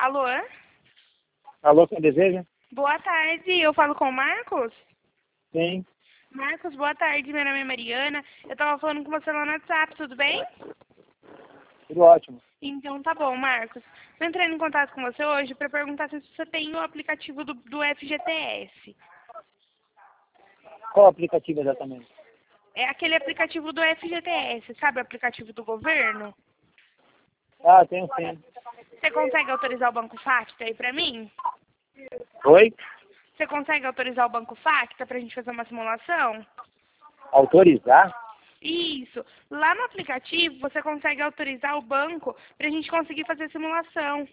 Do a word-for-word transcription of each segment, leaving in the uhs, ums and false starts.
Alô? Alô, quem deseja? Boa tarde, eu falo com o Marcos? Sim, Marcos, boa tarde, meu nome é Mariana. Eu tava falando com você lá no WhatsApp, tudo bem? tudo ótimo. Então tá bom, Marcos. Tô entrando em contato com você hoje para perguntar se você tem o aplicativo do, do F G T S. Qual aplicativo exatamente? É aquele aplicativo do F G T S, sabe o aplicativo do governo? Ah, tenho sim. Você consegue autorizar o Banco Facta aí pra mim? Oi? Você consegue autorizar o Banco Facta pra gente fazer uma simulação? Autorizar? Isso. Lá no aplicativo você consegue autorizar o banco pra gente conseguir fazer a simulação.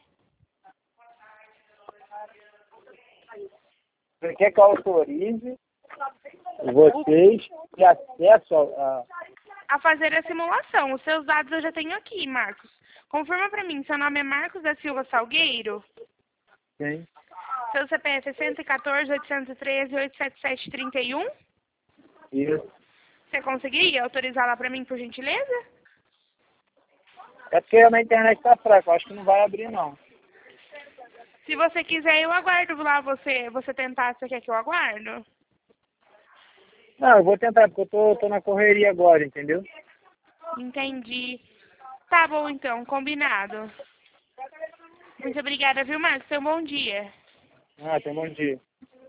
Você quer que eu autorize vocês ter acesso a... A fazer a simulação. Os seus dados eu já tenho aqui, Marcos. Confirma pra mim, seu nome é Marcos da Silva Salgueiro? Sim, Seu C P F é cento e quatorze, oitocentos e treze, oitocentos e setenta e sete, trinta e um? isso. Você conseguiria autorizar lá pra mim, por gentileza? É porque a minha internet tá fraca, eu acho que não vai abrir não. Se você quiser, eu aguardo lá você, você tentar. Você quer que eu aguardo? Não, eu vou tentar, porque eu tô, tô na correria agora, entendeu? Entendi. Tá bom, então. Combinado. Muito obrigada, viu, Marcos? Tenha um bom dia. Ah, tem um bom dia.